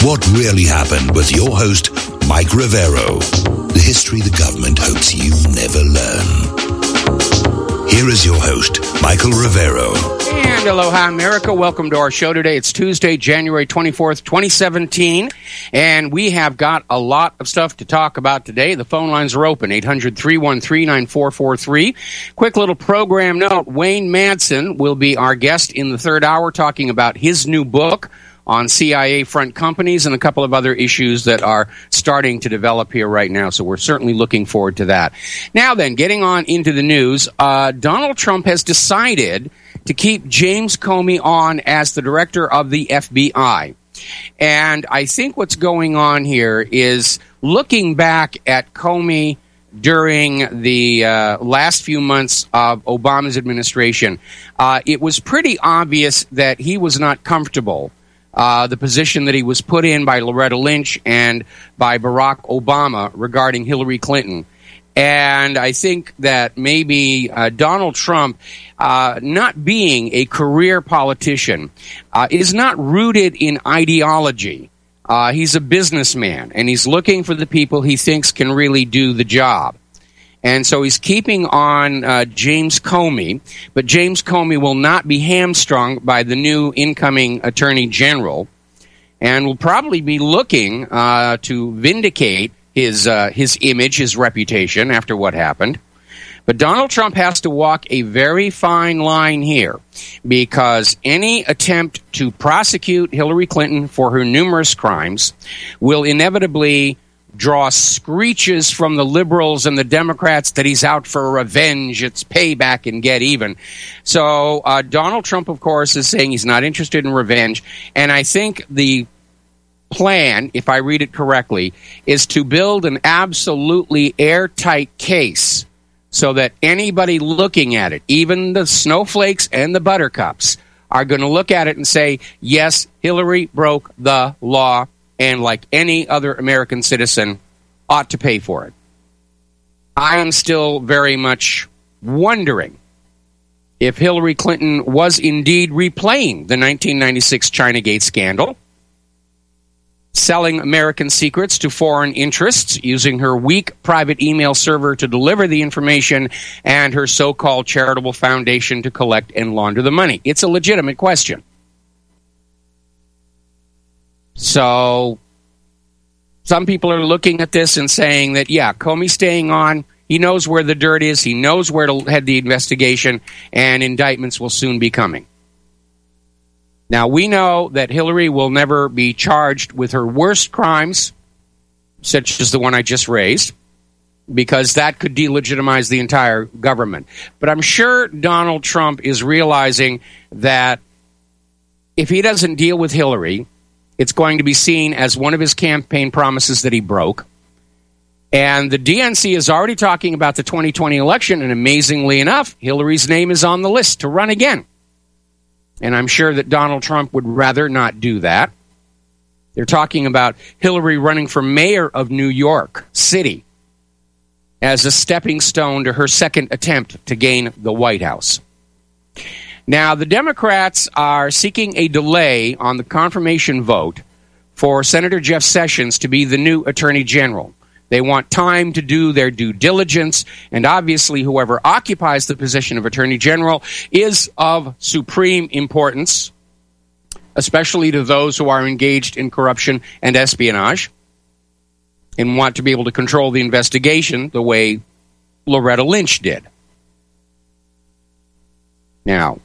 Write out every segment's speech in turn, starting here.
What really happened with your host, Mike Rivero. The history the government hopes you never learn. Here is your host, Michael Rivero. And aloha, America. Welcome to our show today. It's Tuesday, January 24th, 2017. And we have got a lot of stuff to talk about today. The phone lines are open, 800-313-9443. Quick little program note. Wayne Madsen will be our guest in the third hour talking about his new book on CIA front companies and a couple of other issues that are starting to develop here right now. So we're certainly looking forward to that. Now then, getting on into the news, Donald Trump has decided to keep James Comey on as the director of the FBI. And I think what's going on here is looking back at Comey during the last few months of Obama's administration, it was pretty obvious that he was not comfortable the position that he was put in by Loretta Lynch and by Barack Obama regarding Hillary Clinton. And I think that maybe Donald Trump, not being a career politician, is not rooted in ideology. He's a businessman, and he's looking for the people he thinks can really do the job. And so he's keeping on James Comey, but James Comey will not be hamstrung by the new incoming Attorney General, and will probably be looking to vindicate his image, his reputation after what happened. But Donald Trump has to walk a very fine line here, because any attempt to prosecute Hillary Clinton for her numerous crimes will inevitably draw screeches from the liberals and the Democrats that he's out for revenge, it's payback and get even. So Donald Trump, of course, is saying he's not interested in revenge. And I think the plan, if I read it correctly, is to build an absolutely airtight case so that anybody looking at it, even the snowflakes and the buttercups, are going to look at it and say, yes, Hillary broke the law, and like any other American citizen, ought to pay for it. I am still very much wondering if Hillary Clinton was indeed replaying the 1996 Chinagate scandal, selling American secrets to foreign interests, using her weak private email server to deliver the information, and her so-called charitable foundation to collect and launder the money. It's a legitimate question. So some people are looking at this and saying that, yeah, Comey's staying on. He knows where the dirt is. He knows where to head the investigation, and indictments will soon be coming. Now, we know that Hillary will never be charged with her worst crimes, such as the one I just raised, because that could delegitimize the entire government. But I'm sure Donald Trump is realizing that if he doesn't deal with Hillary, it's going to be seen as one of his campaign promises that he broke. And the DNC is already talking about the 2020 election, and amazingly enough, Hillary's name is on the list to run again. And I'm sure that Donald Trump would rather not do that. They're talking about Hillary running for mayor of New York City as a stepping stone to her second attempt to gain the White House. Now, the Democrats are seeking a delay on the confirmation vote for Senator Jeff Sessions to be the new Attorney General. They want time to do their due diligence, and obviously whoever occupies the position of Attorney General is of supreme importance, especially to those who are engaged in corruption and espionage and want to be able to control the investigation the way Loretta Lynch did. Now,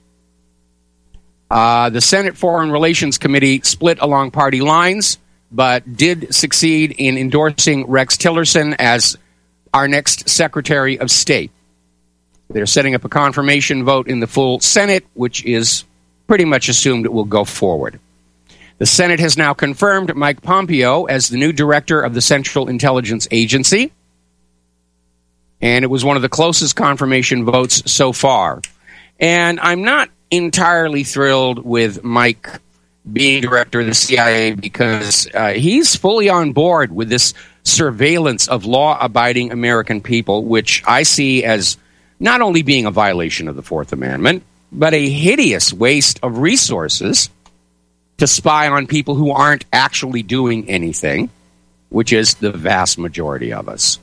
the Senate Foreign Relations Committee split along party lines, but did succeed in endorsing Rex Tillerson as our next Secretary of State. They're setting up a confirmation vote in the full Senate, which is pretty much assumed it will go forward. The Senate has now confirmed Mike Pompeo as the new director of the Central Intelligence Agency, and it was one of the closest confirmation votes so far. And I'm not entirely thrilled with Mike being director of the CIA, because he's fully on board with this surveillance of law-abiding American people, which I see as not only being a violation of the Fourth Amendment, but a hideous waste of resources to spy on people who aren't actually doing anything, which is the vast majority of us.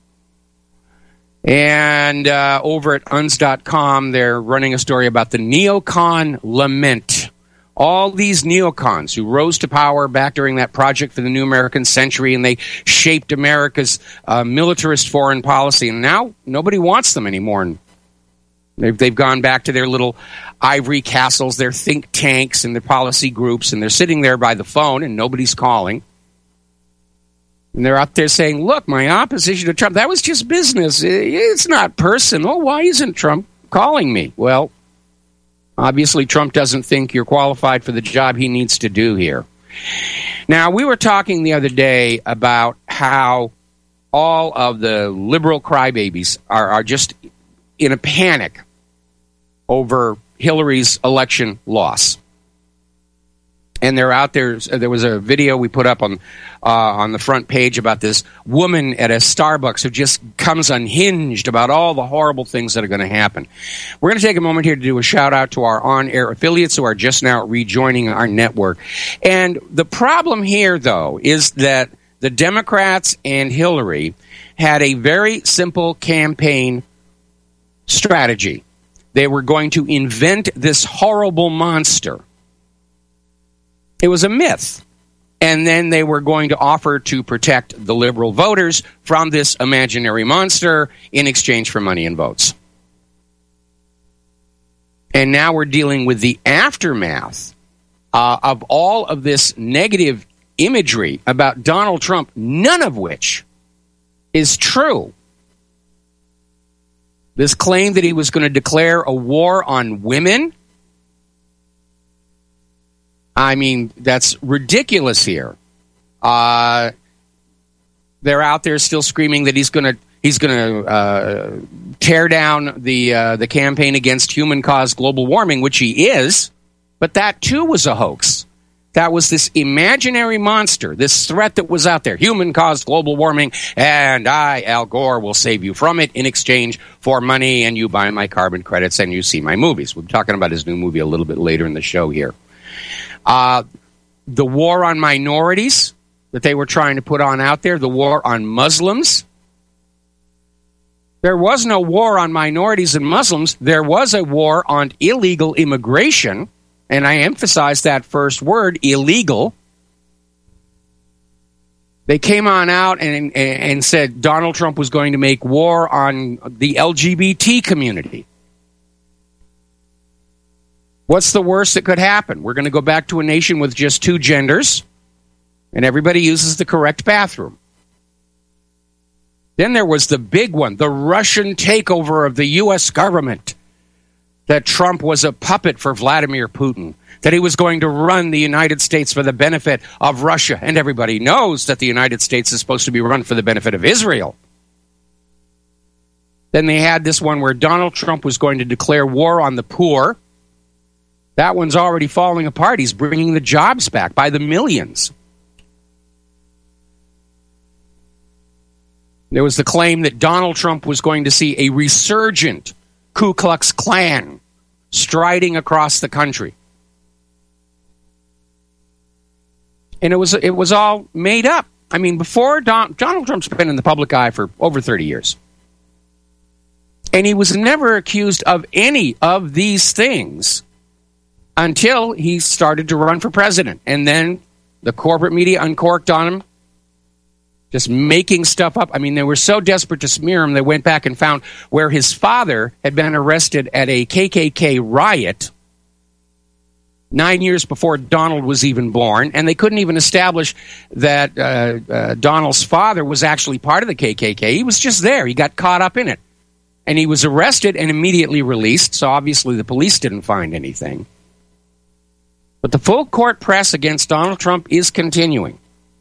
And over at UNS.com, they're running a story about the neocon lament. All these neocons who rose to power back during that Project for the New American Century, and they shaped America's militarist foreign policy, and now nobody wants them anymore. And they've gone back to their little ivory castles, their think tanks, and their policy groups, and they're sitting there by the phone, and nobody's calling. And they're out there saying, look, my opposition to Trump, that was just business. It's not personal. Why isn't Trump calling me? Well, obviously Trump doesn't think you're qualified for the job he needs to do here. Now, we were talking the other day about how all of the liberal crybabies are just in a panic over Hillary's election loss. And they're out there. There was a video we put up on the front page about this woman at a Starbucks who just comes unhinged about all the horrible things that are going to happen. We're going to take a moment here to do a shout out to our on-air affiliates who are just now rejoining our network. And the problem here, though, is that the Democrats and Hillary had a very simple campaign strategy. They were going to invent this horrible monster. It was a myth. And then they were going to offer to protect the liberal voters from this imaginary monster in exchange for money and votes. And now we're dealing with the aftermath of all of this negative imagery about Donald Trump, none of which is true. This claim that he was going to declare a war on women, I mean, that's ridiculous here. They're out there still screaming that he's going to tear down the campaign against human-caused global warming, which he is, but that too was a hoax. That was this imaginary monster, this threat that was out there, human-caused global warming, and I, Al Gore, will save you from it in exchange for money, and you buy my carbon credits and you see my movies. We'll be talking about his new movie a little bit later in the show here. The war on minorities that they were trying to put on out there, the war on Muslims. There was no war on minorities and Muslims. There was a war on illegal immigration, and I emphasize that first word, illegal. They came on out and said Donald Trump was going to make war on the LGBT community. What's the worst that could happen? We're going to go back to a nation with just two genders, and everybody uses the correct bathroom. Then there was the big one, the Russian takeover of the U.S. government, that Trump was a puppet for Vladimir Putin, that he was going to run the United States for the benefit of Russia, and everybody knows that the United States is supposed to be run for the benefit of Israel. Then they had this one where Donald Trump was going to declare war on the poor. That one's already falling apart. He's bringing the jobs back by the millions. There was the claim that Donald Trump was going to see a resurgent Ku Klux Klan striding across the country. And it was all made up. I mean, before Donald Trump's been in the public eye for over 30 years. And he was never accused of any of these things until he started to run for president. And then the corporate media uncorked on him, just making stuff up. I mean, they were so desperate to smear him, they went back and found where his father had been arrested at a KKK riot 9 years before Donald was even born, and they couldn't even establish that Donald's father was actually part of the KKK. He was just there. He got caught up in it. And he was arrested and immediately released, so obviously the police didn't find anything. But the full court press against Donald Trump is continuing.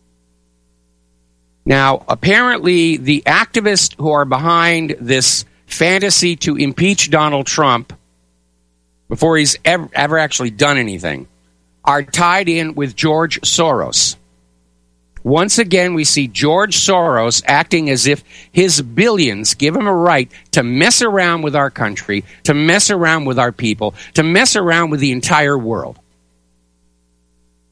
Now, apparently, the activists who are behind this fantasy to impeach Donald Trump before he's ever actually done anything are tied in with George Soros. Once again, we see George Soros acting as if his billions give him a right to mess around with our country, to mess around with our people, to mess around with the entire world.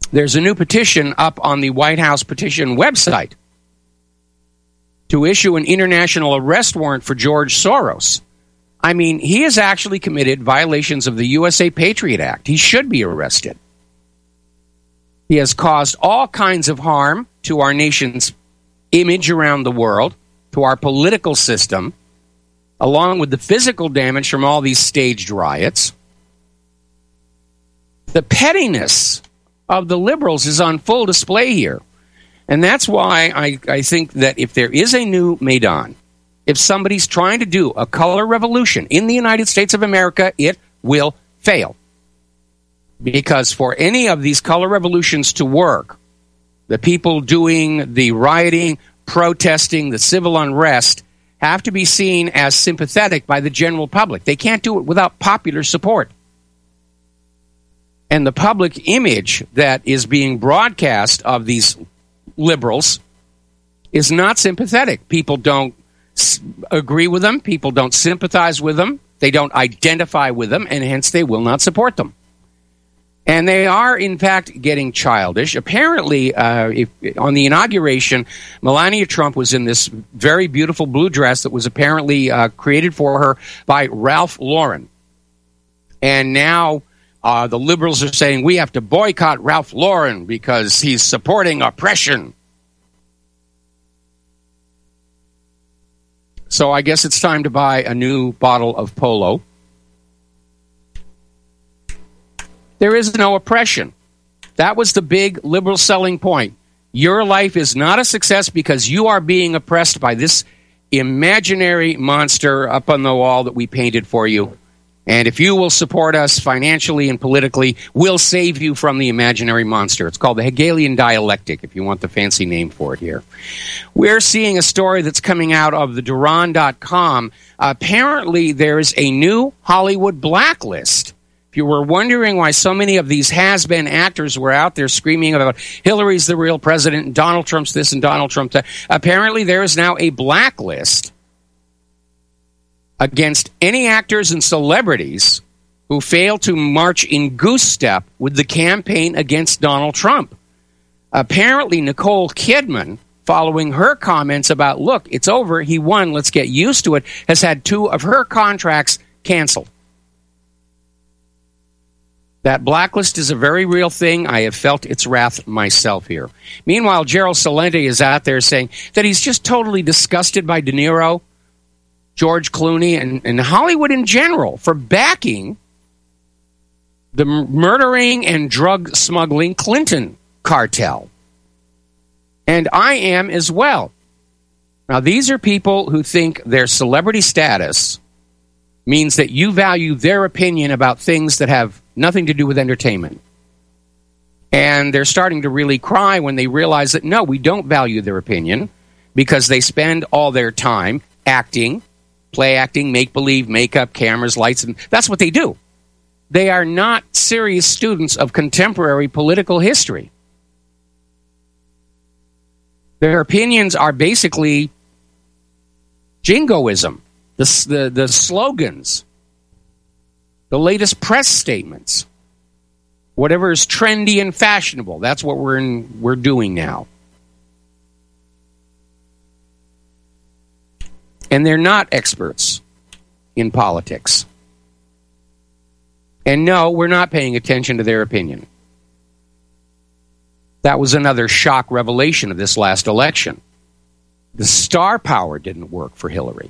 There's a new petition up on the White House petition website to issue an international arrest warrant for George Soros. I mean, he has actually committed violations of the USA Patriot Act. He should be arrested. He has caused all kinds of harm to our nation's image around the world, to our political system, along with the physical damage from all these staged riots. The pettiness of the liberals is on full display here. And that's why I think that if there is a new Maidan, if somebody's trying to do a color revolution in the United States of America, it will fail. Because for any of these color revolutions to work, the people doing the rioting, protesting, the civil unrest have to be seen as sympathetic by the general public. They can't do it without popular support. And the public image that is being broadcast of these liberals is not sympathetic. People don't agree with them. People don't sympathize with them. They don't identify with them, and hence they will not support them. And they are, in fact, getting childish. Apparently, on the inauguration, Melania Trump was in this very beautiful blue dress that was apparently created for her by Ralph Lauren. And now the liberals are saying we have to boycott Ralph Lauren because he's supporting oppression. So I guess it's time to buy a new bottle of Polo. There is no oppression. That was the big liberal selling point. Your life is not a success because you are being oppressed by this imaginary monster up on the wall that we painted for you. And if you will support us financially and politically, we'll save you from the imaginary monster. It's called the Hegelian dialectic, if you want the fancy name for it here. We're seeing a story that's coming out of the Duran.com. Apparently, there is a new Hollywood blacklist. If you were wondering why so many of these has-been actors were out there screaming about Hillary's the real president and Donald Trump's this and Donald Trump that, apparently there is now a blacklist against any actors and celebrities who fail to march in goose step with the campaign against Donald Trump. Apparently, Nicole Kidman, following her comments about, look, it's over, he won, let's get used to it, has had 2 of her contracts canceled. That blacklist is a very real thing. I have felt its wrath myself here. Meanwhile, Gerald Celente is out there saying that he's just totally disgusted by De Niro, George Clooney, and Hollywood in general for backing the murdering and drug smuggling Clinton cartel. And I am as well. Now, these are people who think their celebrity status means that you value their opinion about things that have nothing to do with entertainment. And they're starting to really cry when they realize that, no, we don't value their opinion because they spend all their time acting, play acting, make-believe, makeup, cameras, lights, and that's what they do. They are not serious students of contemporary political history. Their opinions are basically jingoism, the slogans, the latest press statements, whatever is trendy and fashionable. That's what we're doing now. And they're not experts in politics. And no, we're not paying attention to their opinion. That was another shock revelation of this last election. The star power didn't work for Hillary.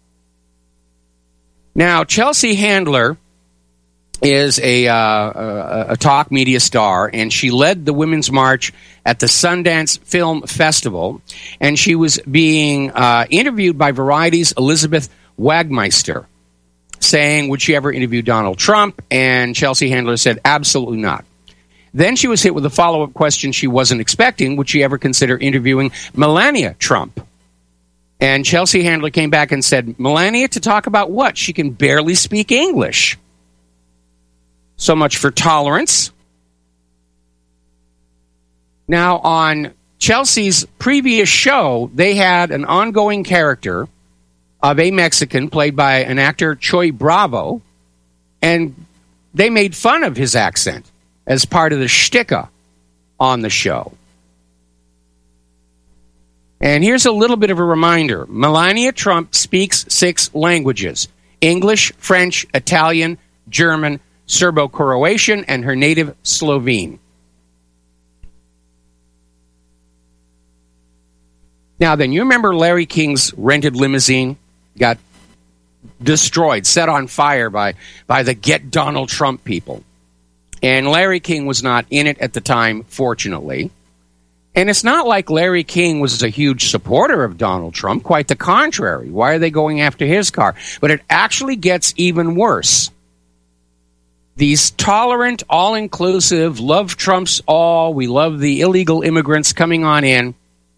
Now, Chelsea Handler is a talk media star, and she led the Women's March at the Sundance Film Festival, and she was being interviewed by Variety's Elizabeth Wagmeister, saying, would she ever interview Donald Trump? And Chelsea Handler said, absolutely not. Then she was hit with a follow-up question she wasn't expecting. Would she ever consider interviewing Melania Trump? And Chelsea Handler came back and said, Melania, to talk about what? She can barely speak English. So much for tolerance. Now, on Chelsea's previous show, they had an ongoing character of a Mexican played by an actor, Choy Bravo, and they made fun of his accent as part of the shtick. on the show. And here's a little bit of a reminder. Melania Trump speaks 6 languages: English, French, Italian, German, Serbo-Croatian, and her native Slovene. Now then, you remember Larry King's rented limousine got destroyed, set on fire by the Get Donald Trump people. And Larry King was not in it at the time, fortunately. And it's not like Larry King was a huge supporter of Donald Trump. Quite the contrary. Why are they going after his car? But it actually gets even worse. These tolerant, all-inclusive, love Trumps all, we love the illegal immigrants coming on in,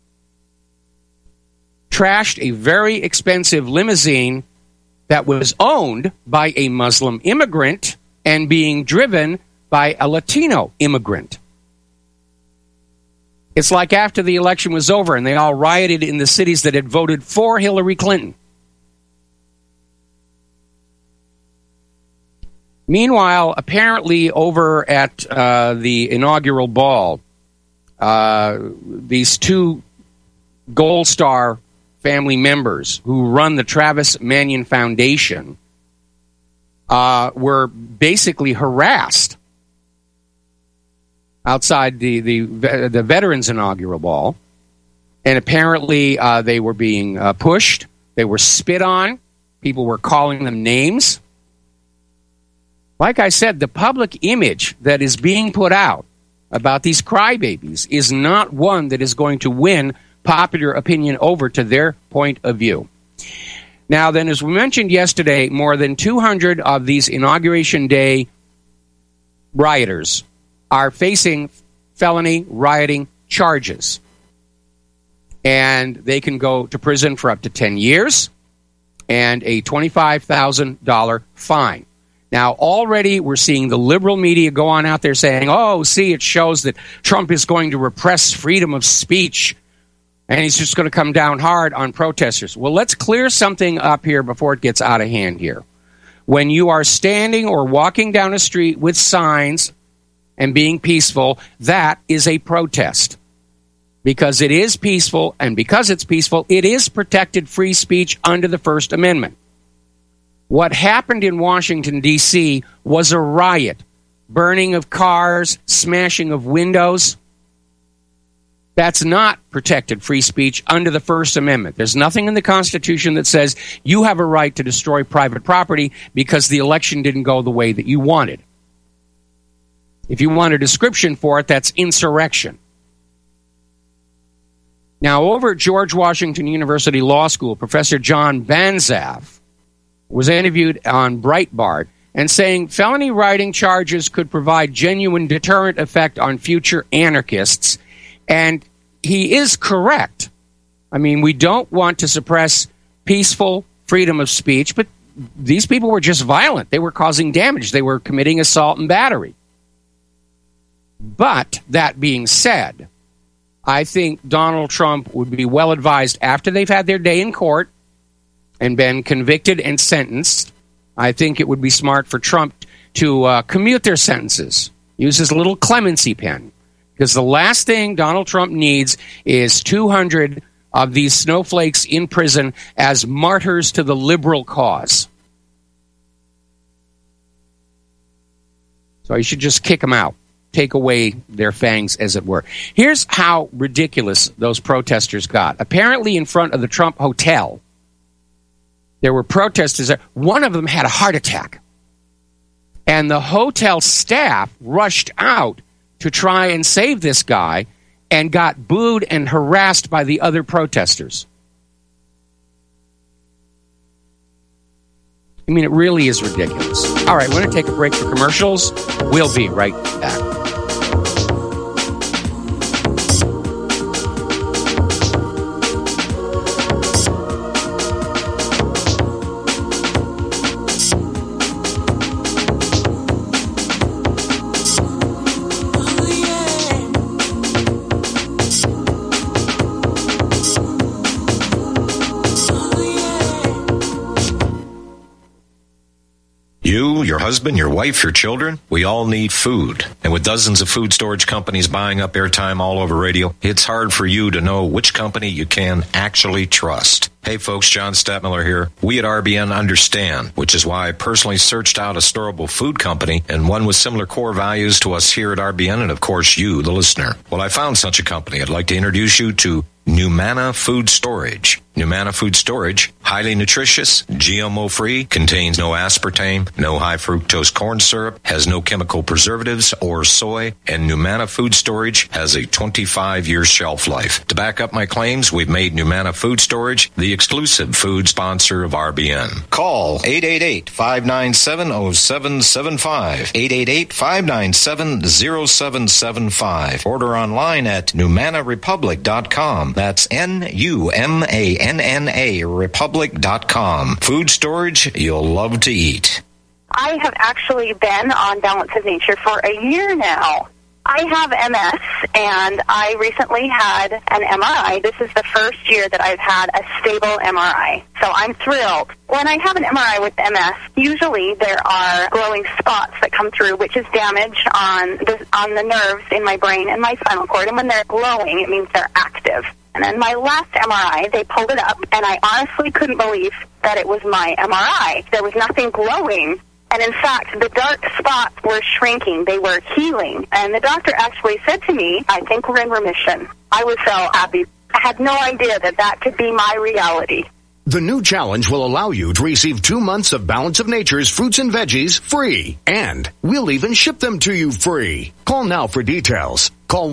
trashed a very expensive limousine that was owned by a Muslim immigrant and being driven by a Latino immigrant. It's like after the election was over and they all rioted in the cities that had voted for Hillary Clinton. Meanwhile, apparently over at the inaugural ball, these 2 Gold Star family members who run the Travis Manion Foundation were basically harassed outside the Veterans Inaugural Ball. And apparently they were being pushed. They were spit on. People were calling them names. Like I said, the public image that is being put out about these crybabies is not one that is going to win popular opinion over to their point of view. Now then, as we mentioned yesterday, more than 200 of these Inauguration Day rioters are facing felony rioting charges. And they can go to prison for up to 10 years and a $25,000 fine. Now, already we're seeing the liberal media go on out there saying, oh, see, it shows that Trump is going to repress freedom of speech, and he's just going to come down hard on protesters. Well, let's clear something up here before it gets out of hand here. When you are standing or walking down a street with signs and being peaceful, that is a protest. Because it is peaceful, and because it's peaceful, it is protected free speech under the First Amendment. What happened in Washington, D.C. was a riot. Burning of cars, smashing of windows. That's not protected free speech under the First Amendment. There's nothing in the Constitution that says you have a right to destroy private property because the election didn't go the way that you wanted. If you want a description for it, that's insurrection. Now, over at George Washington University Law School, Professor John Banzhaf was interviewed on Breitbart and saying felony writing charges could provide genuine deterrent effect on future anarchists. And he is correct. I mean, we don't want to suppress peaceful freedom of speech, but these people were just violent. They were causing damage. They were committing assault and battery. But that being said, I think Donald Trump would be well advised after they've had their day in court and been convicted and sentenced. I think it would be smart for Trump to commute their sentences, use his little clemency pen. Because the last thing Donald Trump needs is 200 of these snowflakes in prison as martyrs to the liberal cause. So you should just kick them out. Take away their fangs, as it were. Here's how ridiculous those protesters got. Apparently in front of the Trump Hotel, there were protesters there. One of them had a heart attack. And the hotel staff rushed out to try and save this guy and got booed and harassed by the other protesters. I mean, it really is ridiculous. All right, we're going to take a break for commercials. We'll be right back. your husband, your wife, your children. We all need food. And with dozens of food storage companies buying up airtime all over radio, it's hard for you to know which company you can actually trust. Hey folks, John Stadtmiller here. We at RBN understand, which is why I personally searched out a storable food company and one with similar core values to us here at RBN and of course you, the listener. Well, I found such a company. I'd like to introduce you to Numana Food Storage. Numana Food Storage, highly nutritious, GMO-free, contains no aspartame, no high-fructose corn syrup, has no chemical preservatives or soy, and Numana Food Storage has a 25-year shelf life. To back up my claims, we've made Numana Food Storage the exclusive food sponsor of RBN. Call 888-597-0775, 888-597-0775. Order online at NumanaRepublic.com. That's NUMANNA Republic.com. Food storage you'll love to eat. I have actually been on Balance of Nature for a year now. I have MS, and I recently had an MRI. This is the first year that I've had a stable MRI, so I'm thrilled. When I have an MRI with MS, usually there are glowing spots that come through, which is damage on the nerves in my brain and my spinal cord, and when they're glowing, it means they're active. And then my last MRI, they pulled it up, and I honestly couldn't believe that it was my MRI. There was nothing glowing. And in fact, the dark spots were shrinking. They were healing. And the doctor actually said to me, I think we're in remission. I was so happy. I had no idea that that could be my reality. The new challenge will allow you to receive 2 months of Balance of Nature's fruits and veggies free. And we'll even ship them to you free. Call now for details. Call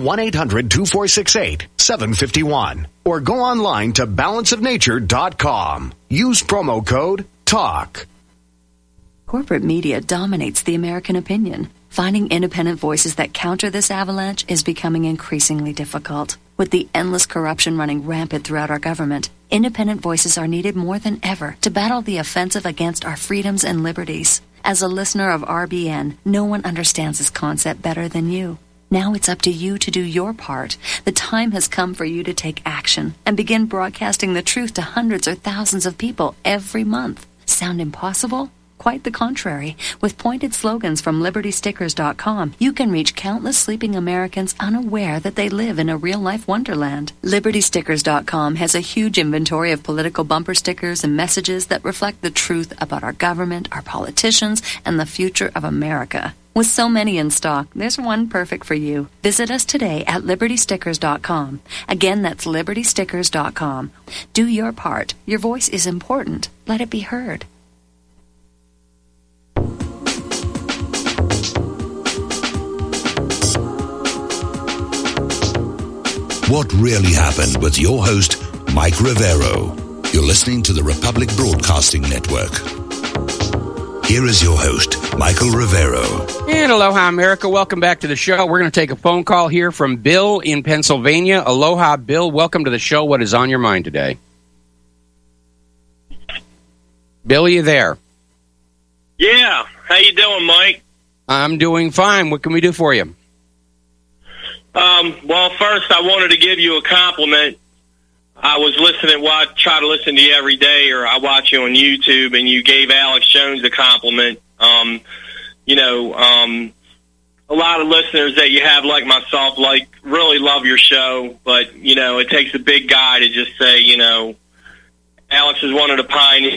1-800-246-8751 or go online to balanceofnature.com. Use promo code TALK. Corporate media dominates the American opinion. Finding independent voices that counter this avalanche is becoming increasingly difficult. With the endless corruption running rampant throughout our government, independent voices are needed more than ever to battle the offensive against our freedoms and liberties. As a listener of RBN, no one understands this concept better than you. Now it's up to you to do your part. The time has come for you to take action and begin broadcasting the truth to hundreds or thousands of people every month. Sound impossible? Quite the contrary. With pointed slogans from LibertyStickers.com, you can reach countless sleeping Americans unaware that they live in a real-life wonderland. LibertyStickers.com has a huge inventory of political bumper stickers and messages that reflect the truth about our government, our politicians, and the future of America. With so many in stock, there's one perfect for you. Visit us today at LibertyStickers.com. Again, that's LibertyStickers.com. Do your part. Your voice is important. Let it be heard. What really happened with your host, Mike Rivero. You're listening to the Republic Broadcasting Network. Here is your host, Michael Rivero. And aloha, America. Welcome back to the show. We're going to take a phone call here from Bill in Pennsylvania. Aloha, Bill. Welcome to the show. What is on your mind today? Bill, are you there? Yeah. How you doing, Mike? I'm doing fine. What can we do for you? Well, first, I wanted to give you a compliment. I was listening, I try to listen to you every day, or I watch you on YouTube, and you gave Alex Jones a compliment. A lot of listeners that you have, like myself, really love your show, but, it takes a big guy to just say, Alex is one of the pioneers.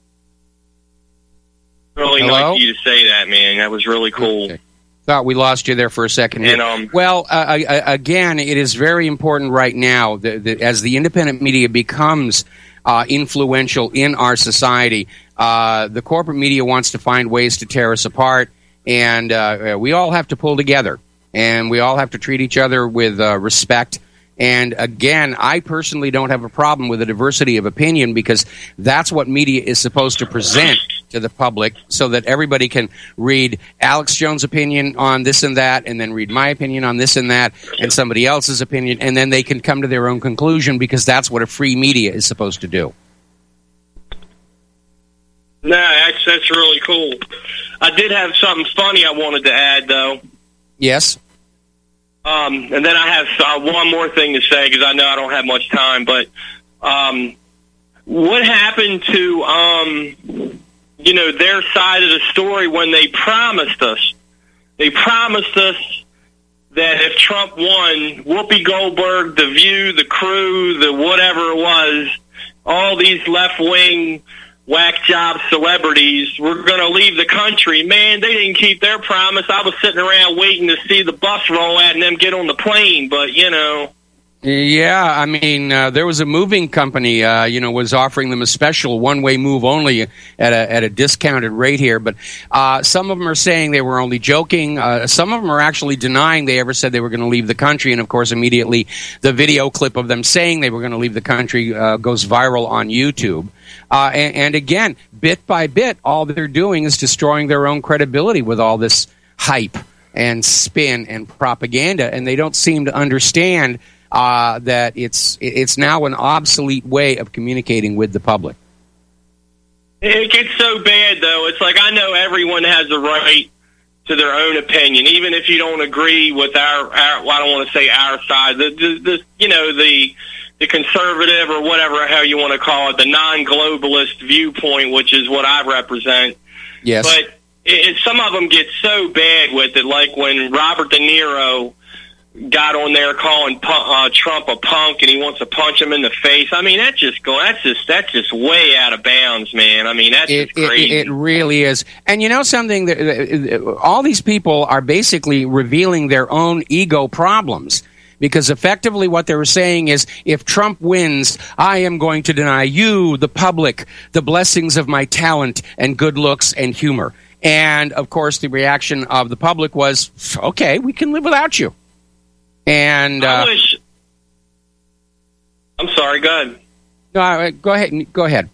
Really Hello? nice of you to say that, man. That was really cool. Okay. Thought we lost you there for a second. And, again, it is very important right now that as the independent media becomes influential in our society, the corporate media wants to find ways to tear us apart, and we all have to pull together, and we all have to treat each other with respect. And again, I personally don't have a problem with a diversity of opinion because that's what media is supposed to present to the public so that everybody can read Alex Jones' opinion on this and that and then read my opinion on this and that and somebody else's opinion, and then they can come to their own conclusion because that's what a free media is supposed to do. No, that's really cool. I did have something funny I wanted to add, though. Yes? And then I have one more thing to say because I know I don't have much time, but what happened to their side of the story when they promised us. They promised us that if Trump won, Whoopi Goldberg, The View, The Crew, the whatever it was, all these left-wing whack job celebrities were going to leave the country. Man, they didn't keep their promise. I was sitting around waiting to see the bus roll out and them get on the plane, but, Yeah, I mean, there was a moving company, was offering them a special one-way move only at a discounted rate here. But some of them are saying they were only joking. Some of them are actually denying they ever said they were going to leave the country. And, of course, immediately the video clip of them saying they were going to leave the country goes viral on YouTube. And again, bit by bit, all they're doing is destroying their own credibility with all this hype and spin and propaganda. And they don't seem to understand that it's now an obsolete way of communicating with the public. It gets so bad, though. It's like I know everyone has a right to their own opinion, even if you don't agree with our well, I don't want to say our side, the conservative or whatever, how you want to call it, the non-globalist viewpoint, which is what I represent. Yes. But some of them get so bad with it, like when Robert De Niro got on there calling Trump a punk, and he wants to punch him in the face. I mean, that's just way out of bounds, man. I mean, that's just crazy. It really is. And you know something? All these people are basically revealing their own ego problems. Because effectively what they were saying is, if Trump wins, I am going to deny you, the public, the blessings of my talent and good looks and humor. And, of course, the reaction of the public was, okay, we can live without you. And I'm sorry, go ahead. No, go ahead.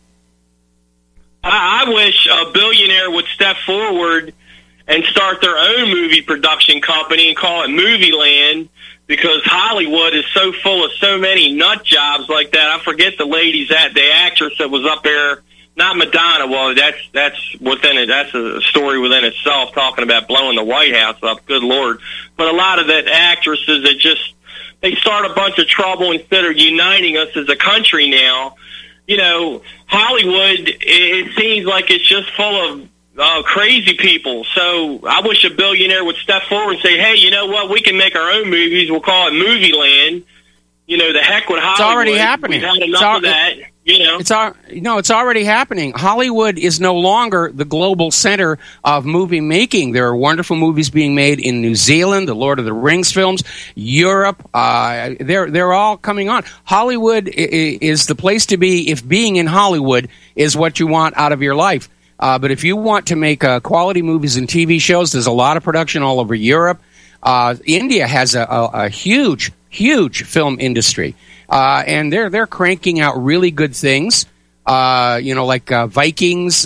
I wish a billionaire would step forward and start their own movie production company and call it Movie Land, because Hollywood is so full of so many nut jobs like that. I forget the the actress that was up there, not Madonna. Well, that's within it. That's a story within itself, talking about blowing the White House up. Good Lord. But a lot of that actresses that they start a bunch of trouble instead of uniting us as a country now. Hollywood, it seems like it's just full of crazy people. So I wish a billionaire would step forward and say, hey, you know what? We can make our own movies. We'll call it Movie Land. The heck with Hollywood. It's already happening. We've had enough of that. It's already happening. Hollywood is no longer the global center of movie making. There are wonderful movies being made in New Zealand, the Lord of the Rings films, Europe. They're all coming on. Hollywood is the place to be if being in Hollywood is what you want out of your life. But if you want to make quality movies and TV shows, there's a lot of production all over Europe. India has a huge film industry. And they're cranking out really good things, like Vikings,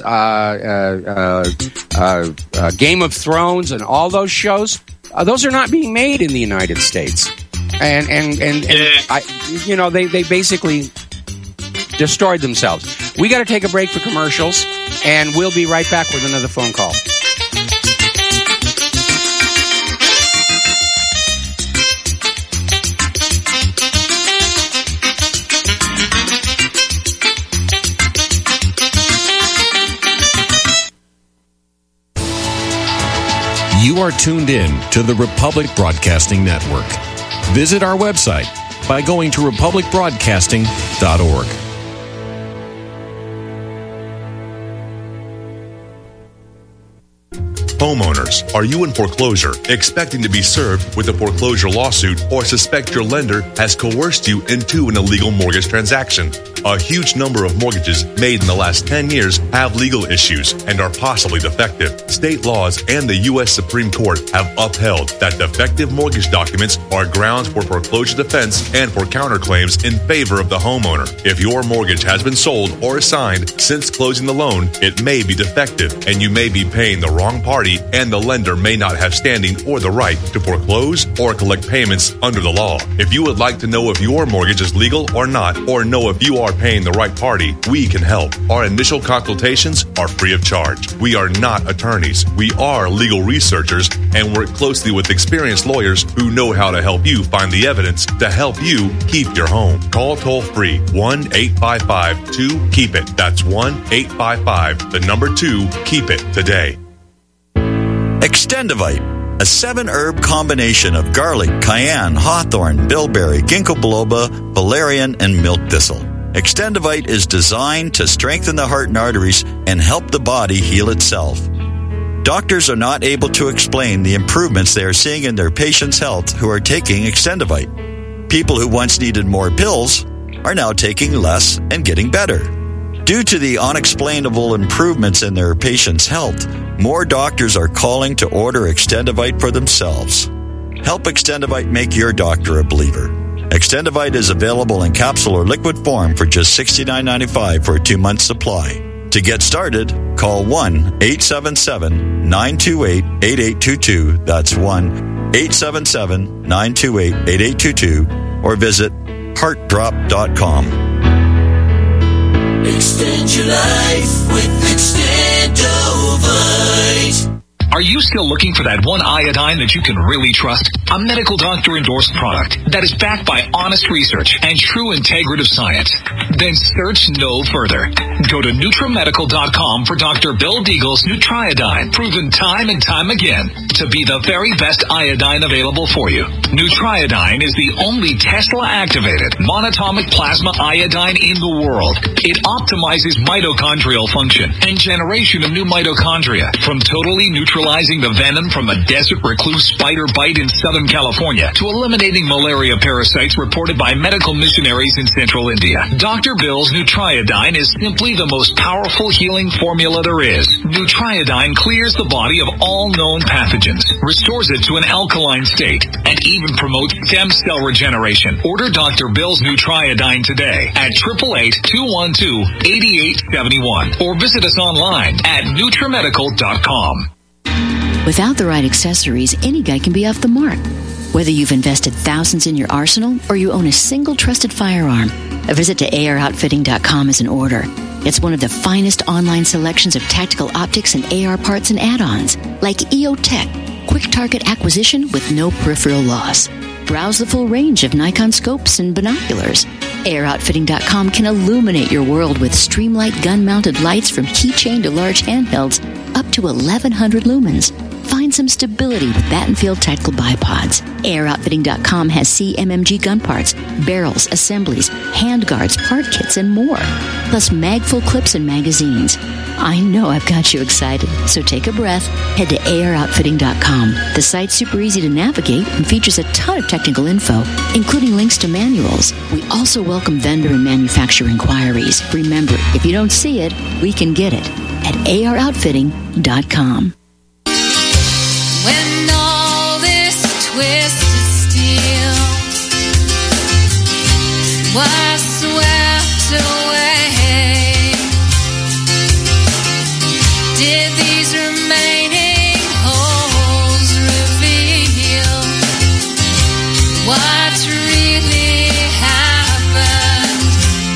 Game of Thrones, and all those shows. Those are not being made in the United States, and they basically destroyed themselves. We got to take a break for commercials, and we'll be right back with another phone call. You are tuned in to the Republic Broadcasting Network. Visit our website by going to republicbroadcasting.org. Homeowners, are you in foreclosure, expecting to be served with a foreclosure lawsuit, or suspect your lender has coerced you into an illegal mortgage transaction? A huge number of mortgages made in the last 10 years have legal issues and are possibly defective. State laws and the U.S. Supreme Court have upheld that defective mortgage documents are grounds for foreclosure defense and for counterclaims in favor of the homeowner. If your mortgage has been sold or assigned since closing the loan, it may be defective and you may be paying the wrong party, and the lender may not have standing or the right to foreclose or collect payments under the law. If you would like to know if your mortgage is legal or not, or know if you are are paying the right party, we can help. Our initial consultations are free of charge. We are not attorneys. We are legal researchers and work closely with experienced lawyers who know how to help you find the evidence to help you keep your home. Call toll-free 1-855-2-KEEP-IT. That's 1-855-2-KEEP-IT today. Extendivite, a 7-herb combination of garlic, cayenne, hawthorn, bilberry, ginkgo biloba, valerian, and milk thistle. Extendivite is designed to strengthen the heart and arteries and help the body heal itself. Doctors are not able to explain the improvements they are seeing in their patients' health who are taking Extendivite. People who once needed more pills are now taking less and getting better. Due to the unexplainable improvements in their patients' health, more doctors are calling to order Extendivite for themselves. Help Extendivite make your doctor a believer. Extendivite is available in capsule or liquid form for just $69.95 for a 2-month supply. To get started, call 1-877-928-8822. That's 1-877-928-8822. Or visit heartdrop.com. Extend your life with Extendovite. Are you still looking for that one iodine that you can really trust? A medical doctor endorsed product that is backed by honest research and true integrative science? Then search no further. Go to NutriMedical.com for Dr. Bill Deagle's Nutriodine, proven time and time again to be the very best iodine available for you. Nutriodine is the only Tesla-activated monatomic plasma iodine in the world. It optimizes mitochondrial function and generation of new mitochondria, from totally neutralizing the venom from a desert recluse spider bite in Southern California to eliminating malaria parasites reported by medical missionaries in central India. Dr. Bill's Nutriodine is simply the most powerful healing formula there is. Nutriodine clears the body of all known pathogens, restores it to an alkaline state, and even promotes stem cell regeneration. Order Dr. Bill's Nutriodine today at 888-212-8871 or visit us online at NutriMedical.com. Without the right accessories, any guy can be off the mark. Whether you've invested thousands in your arsenal or you own a single trusted firearm, a visit to AROutfitting.com is in order. It's one of the finest online selections of tactical optics and AR parts and add-ons, like EOTech, quick target acquisition with no peripheral loss. Browse the full range of Nikon scopes and binoculars. AROutfitting.com can illuminate your world with Streamlight gun-mounted lights from keychain to large handhelds up to 1,100 lumens. Find some stability with Battenfield tactical bipods. AirOutfitting.com has CMMG gun parts, barrels, assemblies, handguards, part kits, and more. Plus mag-full clips and magazines. I know I've got you excited, so take a breath. Head to AirOutfitting.com. The site's super easy to navigate and features a ton of technical info, including links to manuals. We also welcome vendor and manufacturer inquiries. Remember, if you don't see it, we can get it at AirOutfitting.com. When all this twisted steel was swept away, did these remaining holes reveal what really happened?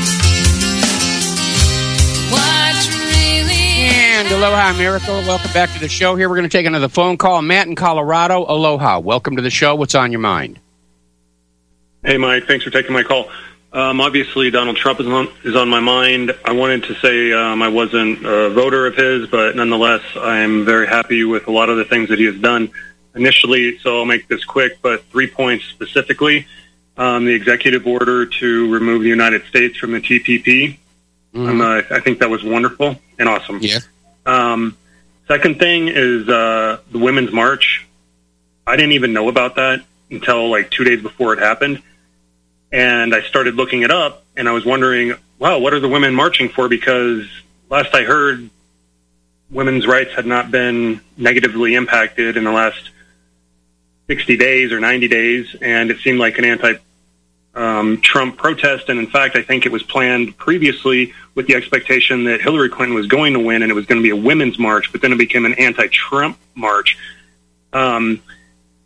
What really And aloha, Miracle. Welcome back to the show. Here we're going to take another phone call. Matt in Colorado. Aloha. Welcome to the show. What's on your mind? Hey, Mike. Thanks for taking my call. Obviously, Donald Trump is on my mind. I wanted to say I wasn't a voter of his, but nonetheless, I am very happy with a lot of the things that he has done initially, so I'll make this quick, but 3 points specifically. The executive order to remove the United States from the TPP. Mm-hmm. I think that was wonderful and awesome. Yeah. Second thing is the Women's March. I didn't even know about that until like 2 days before it happened. And I started looking it up, and I was wondering, wow, what are the women marching for? Because last I heard, women's rights had not been negatively impacted in the last 60 days or 90 days, and it seemed like an anti-Trump protest. And in fact, I think it was planned previously with the expectation that Hillary Clinton was going to win, and it was going to be a women's march, but then it became an anti-Trump march.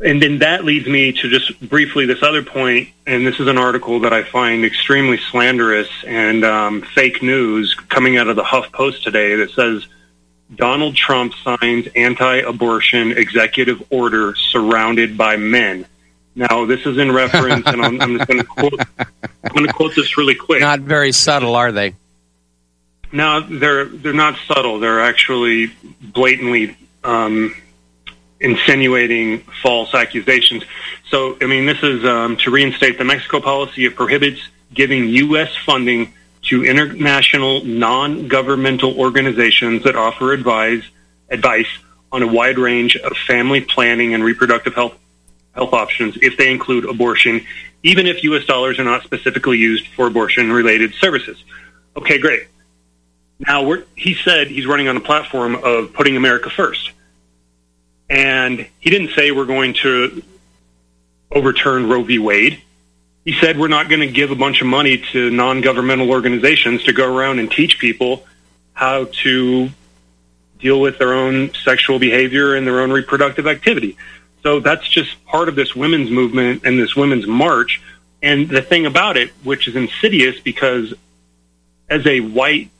And then that leads me to just briefly this other point, and this is an article that I find extremely slanderous and fake news coming out of the HuffPost today that says Donald Trump signs anti-abortion executive order surrounded by men. Now, this is in reference, and I'm just going to quote this really quick. Not very subtle, are they? No, they're not subtle. They're actually blatantly insinuating false accusations. So, I mean, this is to reinstate the Mexico policy. It prohibits giving U.S. funding to international non-governmental organizations that offer advice on a wide range of family planning and reproductive health options if they include abortion, even if U.S. dollars are not specifically used for abortion-related services. Okay, great. Now, he said he's running on a platform of putting America first. And he didn't say we're going to overturn Roe v. Wade. He said we're not going to give a bunch of money to non-governmental organizations to go around and teach people how to deal with their own sexual behavior and their own reproductive activity. So that's just part of this women's movement and this women's march. And the thing about it, which is insidious, because as a white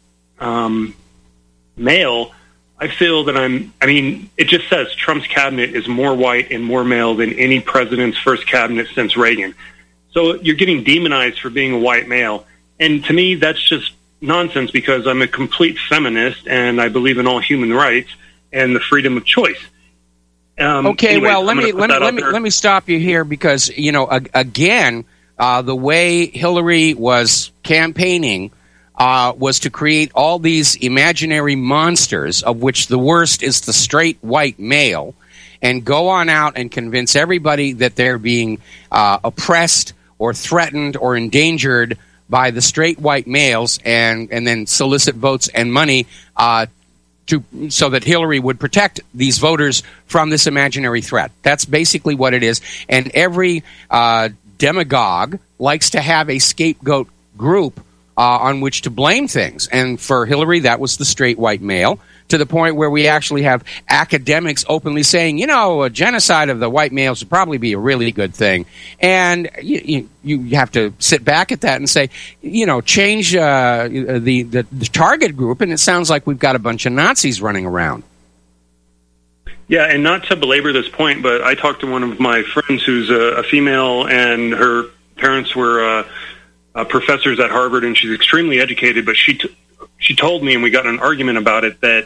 male, I feel that it just says Trump's cabinet is more white and more male than any president's first cabinet since Reagan. So you're getting demonized for being a white male. And to me, that's just nonsense, because I'm a complete feminist and I believe in all human rights and the freedom of choice. Okay, well, let me stop you here, because, again, the way Hillary was campaigning was to create all these imaginary monsters, of which the worst is the straight white male, and go on out and convince everybody that they're being oppressed or threatened or endangered by the straight white males, and then solicit votes and money so that Hillary would protect these voters from this imaginary threat. That's basically what it is. And every demagogue likes to have a scapegoat group on which to blame things. And for Hillary, that was the straight white male, to the point where we actually have academics openly saying, a genocide of the white males would probably be a really good thing. And you have to sit back at that and say, change the target group, and it sounds like we've got a bunch of Nazis running around. Yeah, and not to belabor this point, but I talked to one of my friends who's a female, and her parents were professors at Harvard, and she's extremely educated, but she told me, and we got in an argument about it, that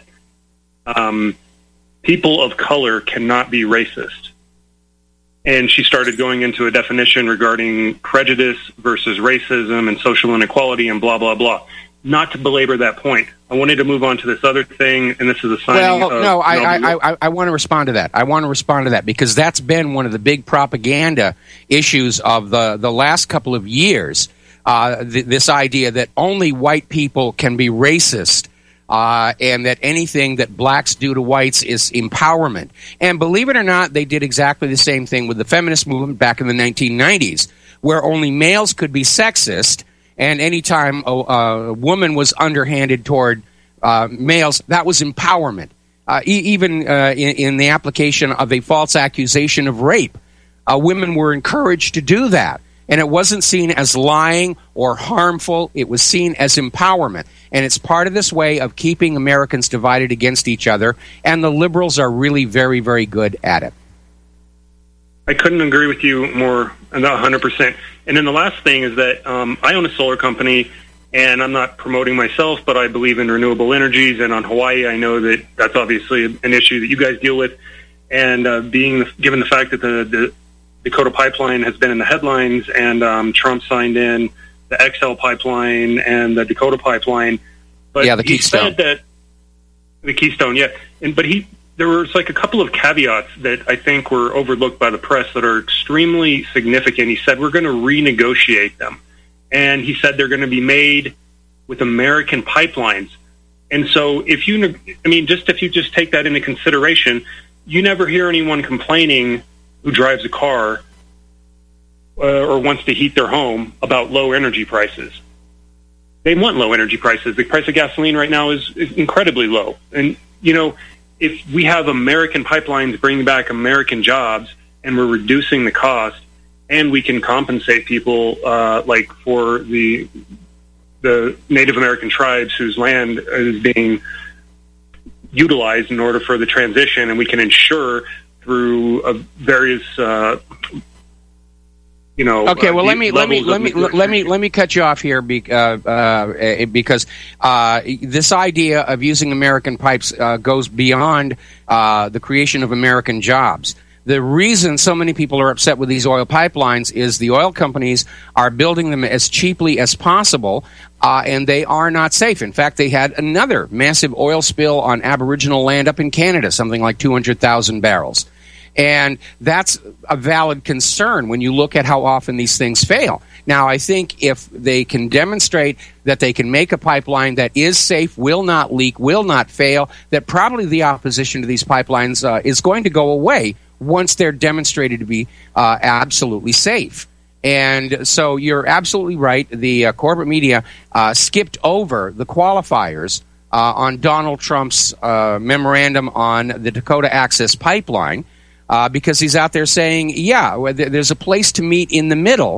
people of color cannot be racist. And she started going into a definition regarding prejudice versus racism and social inequality and blah, blah, blah. Not to belabor that point. I wanted to move on to this other thing, and this is a signing of... No, I want to respond to that. I want to respond to that, because that's been one of the big propaganda issues of the last couple of years. This idea that only white people can be racist, and that anything that blacks do to whites is empowerment. And believe it or not, they did exactly the same thing with the feminist movement back in the 1990s, where only males could be sexist, and anytime a woman was underhanded toward males, that was empowerment. Even in the application of a false accusation of rape, women were encouraged to do that. And it wasn't seen as lying or harmful. It was seen as empowerment. And it's part of this way of keeping Americans divided against each other. And the liberals are really very, very good at it. I couldn't agree with you more than 100%. And then the last thing is that I own a solar company, and I'm not promoting myself, but I believe in renewable energies. And on Hawaii, I know that that's obviously an issue that you guys deal with. And given the fact that the Dakota Pipeline has been in the headlines, and Trump signed in the XL Pipeline and the Dakota Pipeline. But the Keystone. Said that the Keystone, yeah. But there was like a couple of caveats that I think were overlooked by the press that are extremely significant. He said we're going to renegotiate them, and he said they're going to be made with American pipelines. And so if you just take that into consideration, you never hear anyone complaining who drives a car or wants to heat their home about low energy prices. They want low energy prices. The price of gasoline right now is incredibly low. And, if we have American pipelines bringing back American jobs and we're reducing the cost, and we can compensate people like for the Native American tribes whose land is being utilized in order for the transition, and we can ensure through various Okay, well, let me cut you off here because this idea of using American pipes goes beyond the creation of American jobs. The reason so many people are upset with these oil pipelines is the oil companies are building them as cheaply as possible, and they are not safe. In fact, they had another massive oil spill on Aboriginal land up in Canada, something like 200,000 barrels. And that's a valid concern when you look at how often these things fail. Now, I think if they can demonstrate that they can make a pipeline that is safe, will not leak, will not fail, that probably the opposition to these pipelines is going to go away once they're demonstrated to be absolutely safe. And so you're absolutely right. The corporate media skipped over the qualifiers on Donald Trump's memorandum on the Dakota Access Pipeline, because he's out there saying, there's a place to meet in the middle,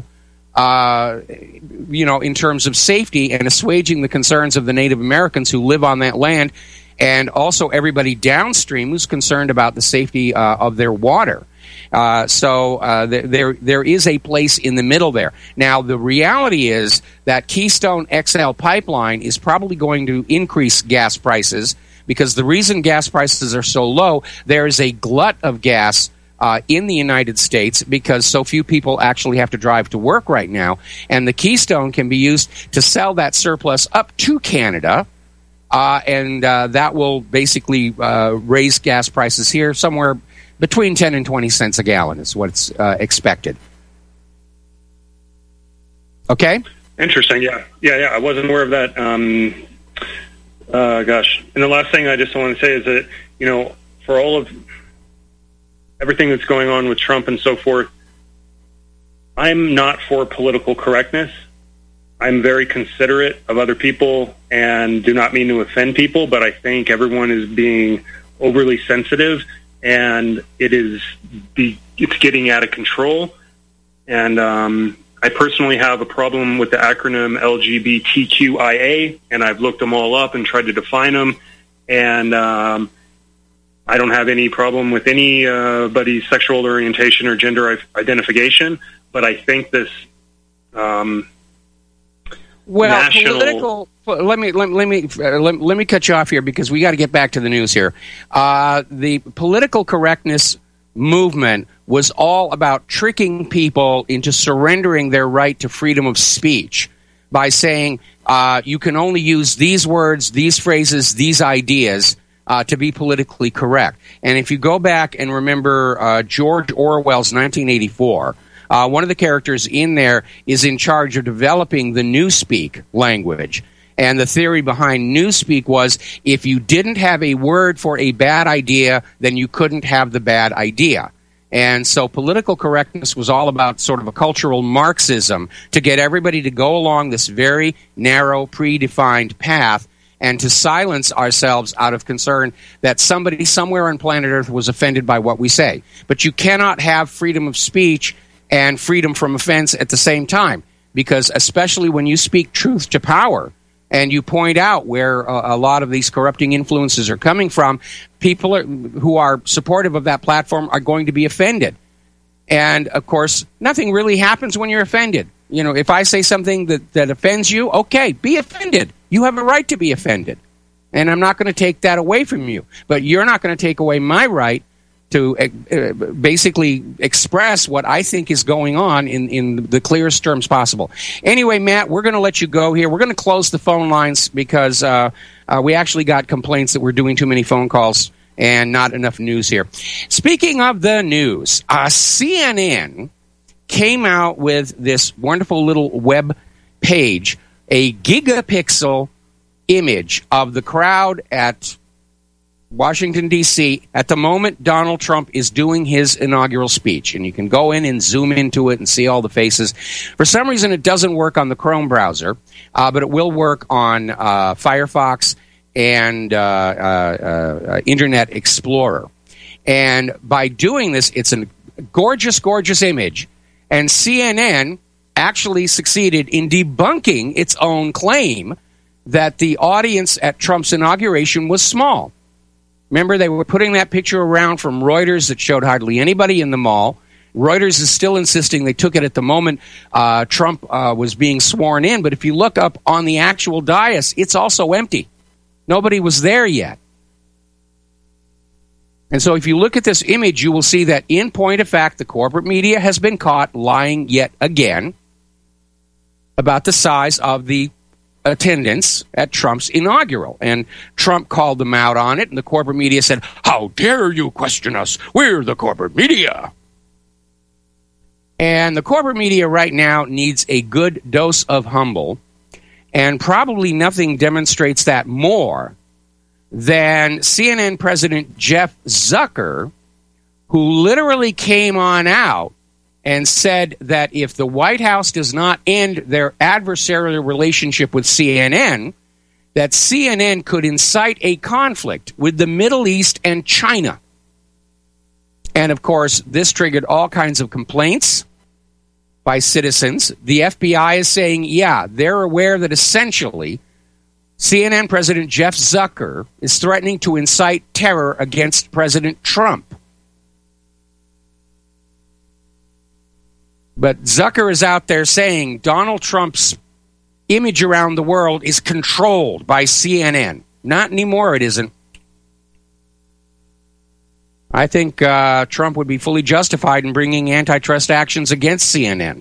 in terms of safety and assuaging the concerns of the Native Americans who live on that land, and also everybody downstream who's concerned about the safety of their water. So there is a place in the middle there. Now, the reality is that Keystone XL pipeline is probably going to increase gas prices, because the reason gas prices are so low, there is a glut of gas in the United States because so few people actually have to drive to work right now. And the Keystone can be used to sell that surplus up to Canada, and that will basically raise gas prices here somewhere between 10 and 20 cents a gallon is what's expected. Okay? Interesting, yeah. I wasn't aware of that. And the last thing I just want to say is that, for all of everything that's going on with Trump and so forth, I'm not for political correctness. I'm very considerate of other people and do not mean to offend people, but I think everyone is being overly sensitive, and it's getting out of control. And I personally have a problem with the acronym LGBTQIA, and I've looked them all up and tried to define them, and I don't have any problem with anybody's sexual orientation or gender identification, but I think this national... Let me cut you off here because we got to get back to the news here. The political correctness movement was all about tricking people into surrendering their right to freedom of speech by saying you can only use these words, these phrases, these ideas to be politically correct. And if you go back and remember George Orwell's 1984, one of the characters in there is in charge of developing the Newspeak language. And the theory behind Newspeak was if you didn't have a word for a bad idea, then you couldn't have the bad idea. And so political correctness was all about sort of a cultural Marxism to get everybody to go along this very narrow, predefined path and to silence ourselves out of concern that somebody somewhere on planet Earth was offended by what we say. But you cannot have freedom of speech and freedom from offense at the same time, because especially when you speak truth to power and you point out where a lot of these corrupting influences are coming from, people who are supportive of that platform are going to be offended. And, of course, nothing really happens when you're offended. If I say something that offends you, okay, be offended. You have a right to be offended. And I'm not going to take that away from you. But you're not going to take away my right to basically express what I think is going on in the clearest terms possible. Anyway, Matt, we're going to let you go here. We're going to close the phone lines because we actually got complaints that we're doing too many phone calls and not enough news here. Speaking of the news, CNN came out with this wonderful little web page, a gigapixel image of the crowd at Washington, D.C. at the moment Donald Trump is doing his inaugural speech. And you can go in and zoom into it and see all the faces. For some reason, it doesn't work on the Chrome browser, but it will work on Firefox and Internet Explorer. And by doing this, it's a gorgeous, gorgeous image. And CNN actually succeeded in debunking its own claim that the audience at Trump's inauguration was small. Remember, they were putting that picture around from Reuters that showed hardly anybody in the mall. Reuters is still insisting they took it at the moment Trump was being sworn in. But if you look up on the actual dais, it's also empty. Nobody was there yet. And so if you look at this image, you will see that in point of fact, the corporate media has been caught lying yet again about the size of the attendance at Trump's inaugural. And Trump called them out on it, and the corporate media said, "How dare you question us? We're the corporate media." And the corporate media right now needs a good dose of humble, and probably nothing demonstrates that more than CNN President Jeff Zucker, who literally came on out and said that if the White House does not end their adversarial relationship with CNN, that CNN could incite a conflict with the Middle East and China. And, of course, this triggered all kinds of complaints by citizens. The FBI is saying, yeah, they're aware that essentially CNN President Jeff Zucker is threatening to incite terror against President Trump. But Zucker is out there saying Donald Trump's image around the world is controlled by CNN. Not anymore, it isn't. I think Trump would be fully justified in bringing antitrust actions against CNN.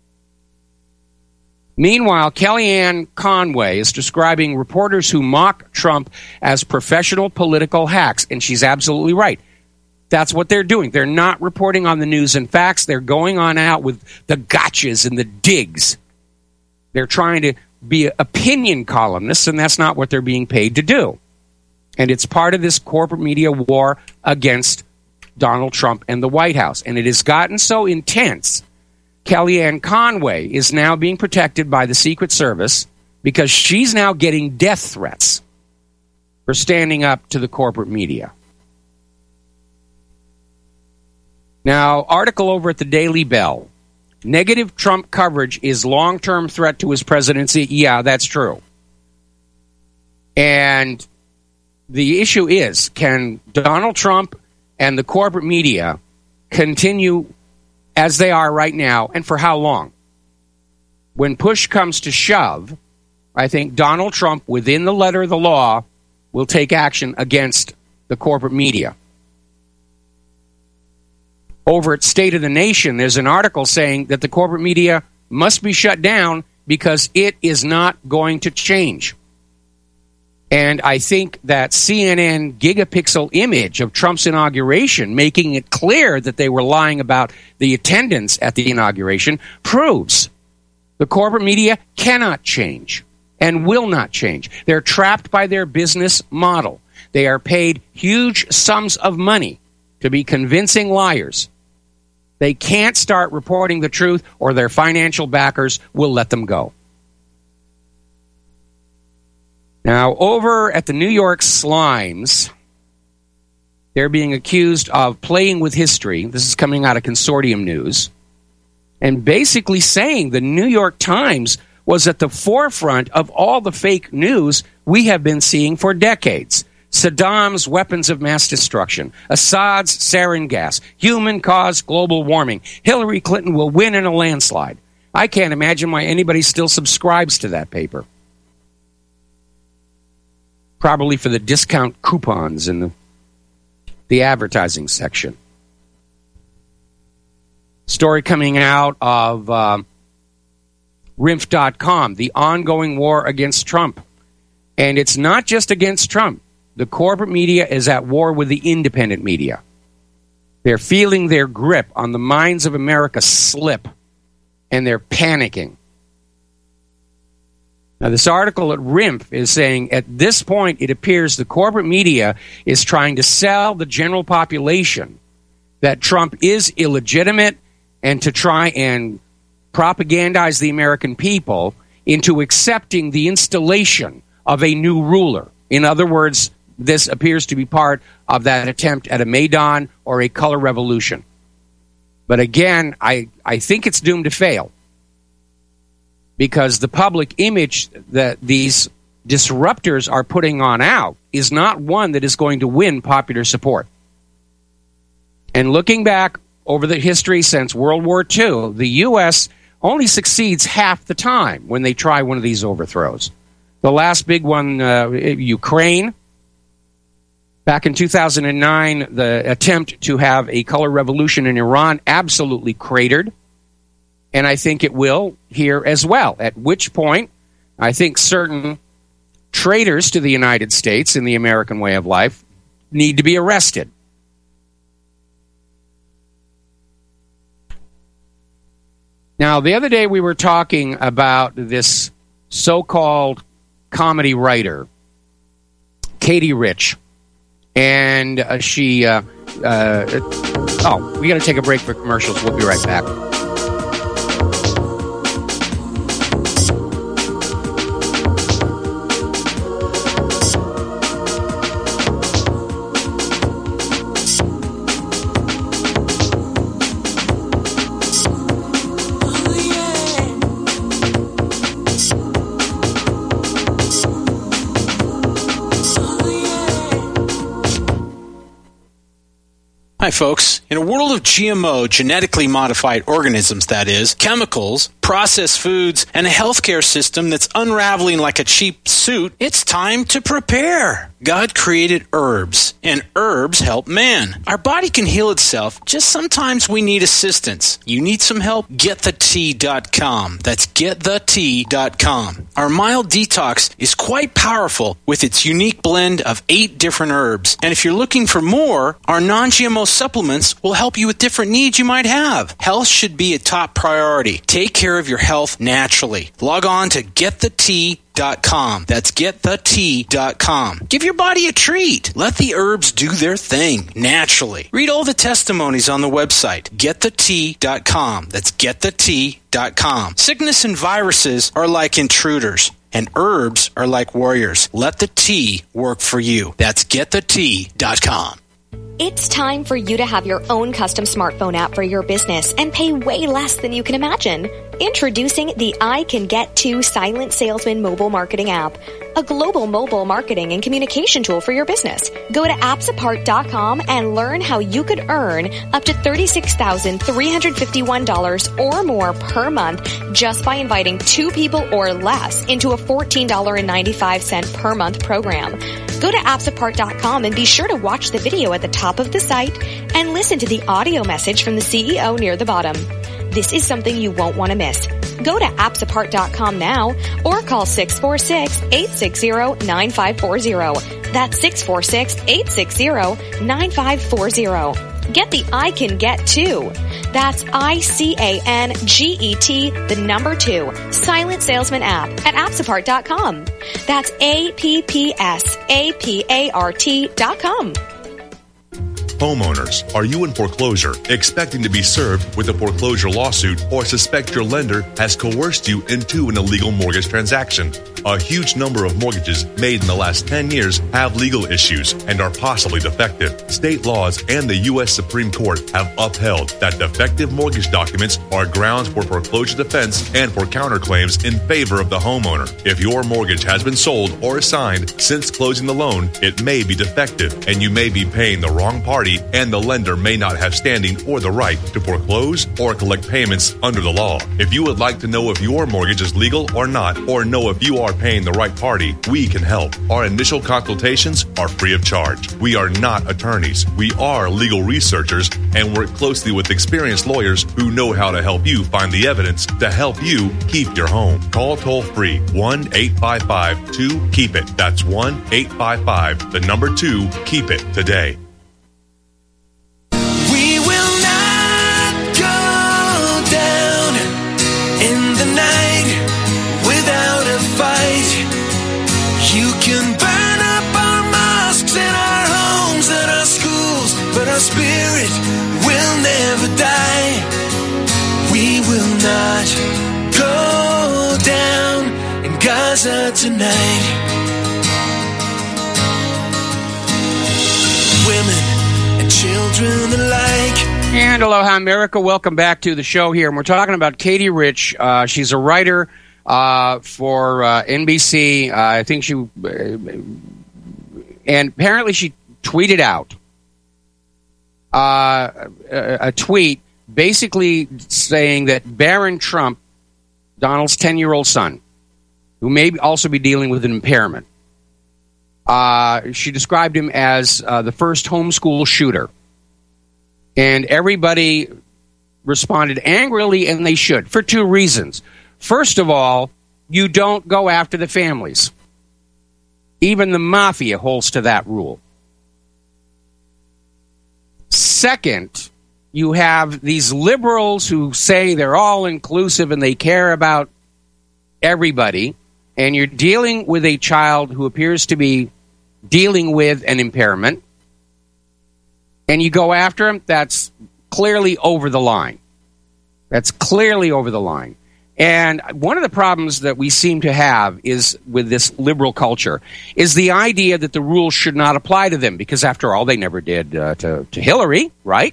Meanwhile, Kellyanne Conway is describing reporters who mock Trump as professional political hacks, and she's absolutely right. That's what they're doing. They're not reporting on the news and facts. They're going on out with the gotchas and the digs. They're trying to be opinion columnists, and that's not what they're being paid to do. And it's part of this corporate media war against Donald Trump and the White House. And it has gotten so intense, Kellyanne Conway is now being protected by the Secret Service because she's now getting death threats for standing up to the corporate media. Now, article over at the Daily Bell. Negative Trump coverage is long-term threat to his presidency. Yeah, that's true. And the issue is, can Donald Trump and the corporate media continue as they are right now, and for how long? When push comes to shove, I think Donald Trump, within the letter of the law, will take action against the corporate media. Over at State of the Nation, there's an article saying that the corporate media must be shut down because it is not going to change. And I think that CNN gigapixel image of Trump's inauguration, making it clear that they were lying about the attendance at the inauguration, proves the corporate media cannot change and will not change. They're trapped by their business model. They are paid huge sums of money to be convincing liars. They can't start reporting the truth, or their financial backers will let them go. Now, over at the New York Slimes, they're being accused of playing with history. This is coming out of Consortium News. And basically saying the New York Times was at the forefront of all the fake news we have been seeing for decades. Saddam's weapons of mass destruction, Assad's sarin gas, human-caused global warming, Hillary Clinton will win in a landslide. I can't imagine why anybody still subscribes to that paper. Probably for the discount coupons in the advertising section. Story coming out of RINF.com, the ongoing war against Trump. And it's not just against Trump. The corporate media is at war with the independent media. They're feeling their grip on the minds of America slip, and they're panicking. Now, this article at RINF is saying at this point it appears the corporate media is trying to sell the general population that Trump is illegitimate and to try and propagandize the American people into accepting the installation of a new ruler. In other words, this appears to be part of that attempt at a Maidan or a color revolution. But again, I think it's doomed to fail because the public image that these disruptors are putting on out is not one that is going to win popular support. And looking back over the history since World War II, the U.S. only succeeds half the time when they try one of these overthrows. The last big one, Ukraine. Back in 2009, the attempt to have a color revolution in Iran absolutely cratered. And I think it will here as well, at which point I think certain traitors to the United States and the American way of life need to be arrested. Now, the other day we were talking about this so-called comedy writer, Katie Rich. And we got to take a break for commercials. We'll be right back. Hi, folks. In a world of GMO, genetically modified organisms, that is, chemicals, processed foods, and a healthcare system that's unraveling like a cheap suit, it's time to prepare. God created herbs, and herbs help man. Our body can heal itself, just sometimes we need assistance. You need some help? GetTheTea.com. That's GetTheTea.com. Our mild detox is quite powerful with its unique blend of 8 different herbs. And if you're looking for more, our non-GMO supplements will help you with different needs you might have. Health should be a top priority. Take care of your health naturally. Log on to GetTheTea.com. That's GetTheTea.com. Give your body a treat. Let the herbs do their thing naturally. Read all the testimonies on the website, GetTheTea.com. That's GetTheTea.com. Sickness and viruses are like intruders, and herbs are like warriors. Let the tea work for you. That's GetTheTea.com. It's time for you to have your own custom smartphone app for your business and pay way less than you can imagine. Introducing the I Can Get To Silent Salesman mobile marketing app, a global mobile marketing and communication tool for your business. Go to appsapart.com and learn how you could earn up to $36,351 or more per month just by inviting 2 people or less into a $14.95 per month program. Go to appsapart.com and be sure to watch the video at the top of the site and listen to the audio message from the CEO near the bottom. This is something you won't want to miss. Go to appsapart.com now or call 646-860-9540. That's 646-860-9540. Get the I Can Get To. That's ICANGET, the number 2, Silent Salesman app at appsapart.com. That's APPSAPART.com. Homeowners, are you in foreclosure, expecting to be served with a foreclosure lawsuit, or suspect your lender has coerced you into an illegal mortgage transaction? A huge number of mortgages made in the last 10 years have legal issues and are possibly defective. State laws and the U.S. Supreme Court have upheld that defective mortgage documents are grounds for foreclosure defense and for counterclaims in favor of the homeowner. If your mortgage has been sold or assigned since closing the loan, it may be defective and you may be paying the wrong party, and the lender may not have standing or the right to foreclose or collect payments under the law. If you would like to know if your mortgage is legal or not, or know if you are paying the right party, we can help. Our initial consultations are free of charge. We are not attorneys. We are legal researchers and work closely with experienced lawyers who know how to help you find the evidence to help you keep your home. Call toll-free 1-855-2-KEEP-IT. That's 1-855, the number 2, keep it today. Spirit will never die. We will not go down in Gaza tonight. Women and children alike. And aloha, America. Welcome back to the show here. And we're talking about Katie Rich. She's a writer for NBC. I think she... and apparently she tweeted out a tweet basically saying that Barron Trump, Donald's 10-year-old son, who may also be dealing with an impairment, she described him as the first homeschool shooter. And everybody responded angrily, and they should, for two reasons. First of all, you don't go after the families. Even the mafia holds to that rule. Second, you have these liberals who say they're all inclusive and they care about everybody, and you're dealing with a child who appears to be dealing with an impairment, and you go after him. That's clearly over the line. That's clearly over the line. And one of the problems that we seem to have is with this liberal culture is the idea that the rules should not apply to them, because after all, they never did to Hillary, right?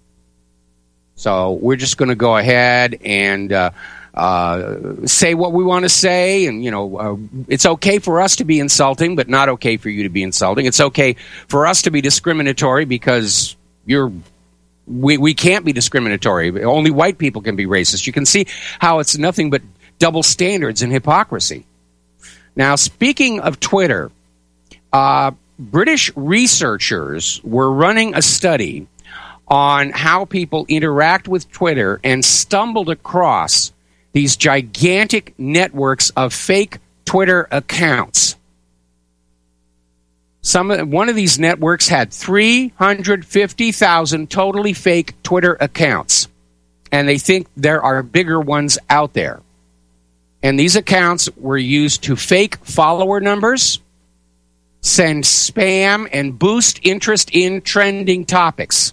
So we're just going to go ahead and say what we want to say, and it's okay for us to be insulting, but not okay for you to be insulting. It's okay for us to be discriminatory because we can't be discriminatory. Only white people can be racist. You can see how it's nothing but double standards and hypocrisy. Now, speaking of Twitter, British researchers were running a study on how people interact with Twitter and stumbled across these gigantic networks of fake Twitter accounts. One of these networks had 350,000 totally fake Twitter accounts, and they think there are bigger ones out there. And these accounts were used to fake follower numbers, send spam, and boost interest in trending topics.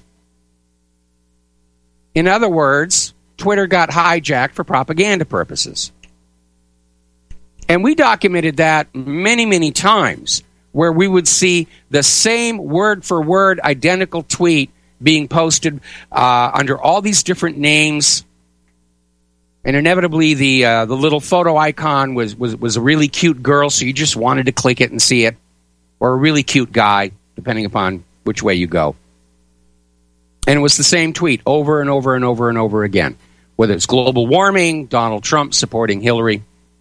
In other words, Twitter got hijacked for propaganda purposes. And we documented that many, many times, where we would see the same word-for-word identical tweet being posted under all these different names. And inevitably, the little photo icon was a really cute girl, so you just wanted to click it and see it. Or a really cute guy, depending upon which way you go. And it was the same tweet over and over and over and over again. Whether it's global warming, Donald Trump supporting Hillary.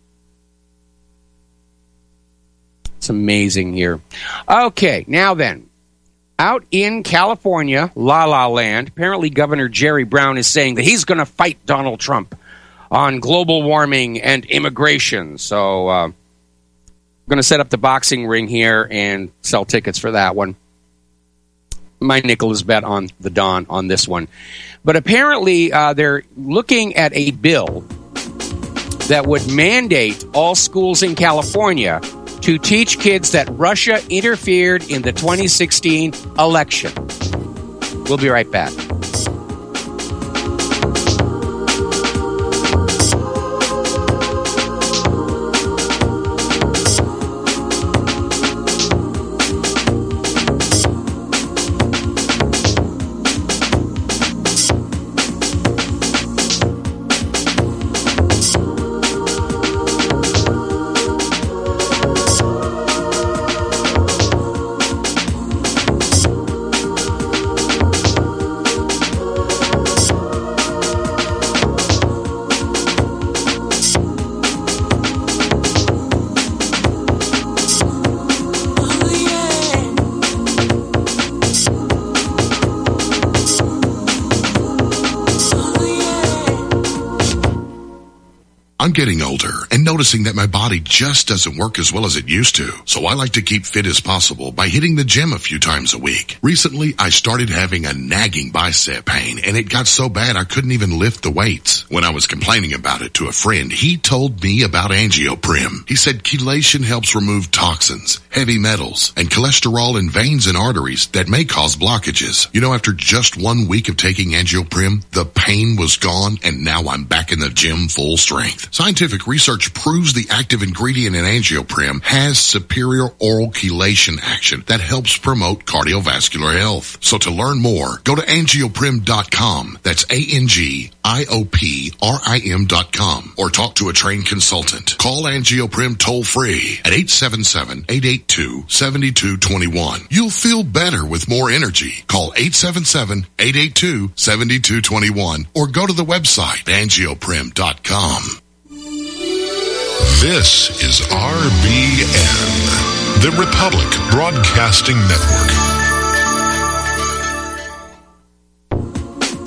It's amazing here. Okay, now then. Out in California, La La Land, apparently Governor Jerry Brown is saying that he's going to fight Donald Trump on global warming and immigration. So I'm going to set up the boxing ring here and sell tickets for that one. My nickel is bet on the Don on this one. But apparently they're looking at a bill that would mandate all schools in California to teach kids that Russia interfered in the 2016 election. We'll be right back. I'm getting older and noticing that my body just doesn't work as well as it used to. So I like to keep fit as possible by hitting the gym a few times a week. Recently, I started having a nagging bicep pain, and it got so bad I couldn't even lift the weights. When I was complaining about it to a friend, he told me about Angioprim. He said chelation helps remove toxins, heavy metals, and cholesterol in veins and arteries that may cause blockages. You know, after just 1 week of taking Angioprim, the pain was gone, and now I'm back in the gym full strength. Scientific research proves the active ingredient in Angioprim has superior oral chelation action that helps promote cardiovascular health. So to learn more, go to angioprim.com. That's ANGIOPRIM.com, or talk to a trained consultant. Call Angioprim toll free at 877-882-7221. You'll feel better with more energy. Call 877-882-7221 or go to the website angioprim.com. This is RBN, the Republic Broadcasting Network.